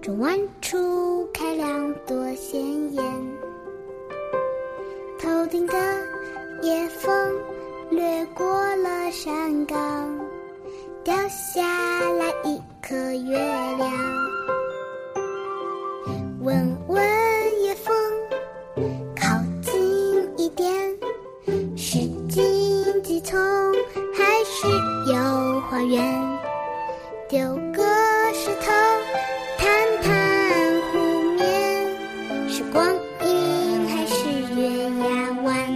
中弯处开两朵鲜艳，头顶的夜风掠过了山岗，掉下来一颗月亮。问问夜风，靠近一点，是荆棘丛还是有花园？丢个石头探探湖面，是光阴还是月牙湾？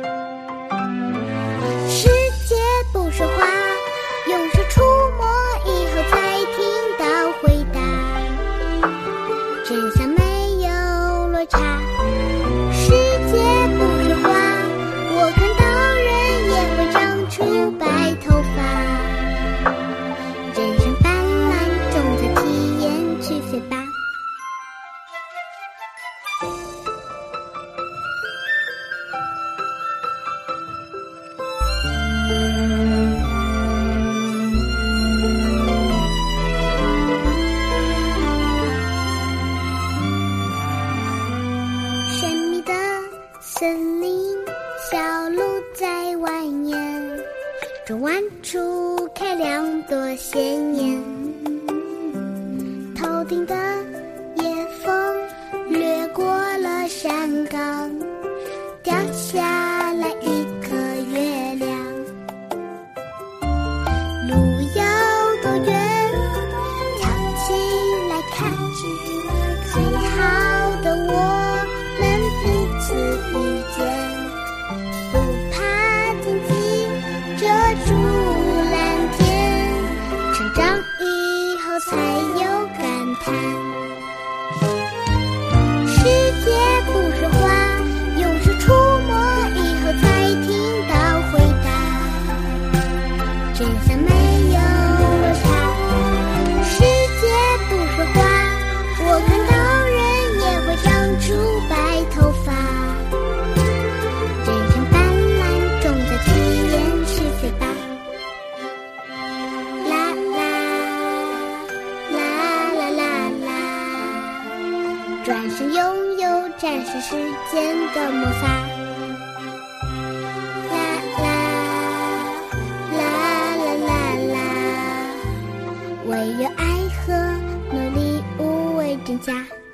世界不说话，用手触摸以后才听到回答，真相没有落差。世界不说话，我看到人也会长出白头发。人生斑斓中的体验去飞吧。神秘的森林，小路在蜿蜒，中弯处开两朵鲜艳，头顶的夜风掠过了山岗，掉下来一颗月亮。路有多远，跳起来看，最好的我们彼此遇见，不怕荆棘遮住蓝天，成长以后才有感叹。世界不说话，用手触摸以后才听到回答，真相没有落差。世界不说话，我看到人也会长出白头发。人生斑斓中的体验是飞吧。啦啦啦啦啦啦，转身拥有战胜世间的魔法。啦啦啦啦啦啦，唯有爱和努力无畏真假。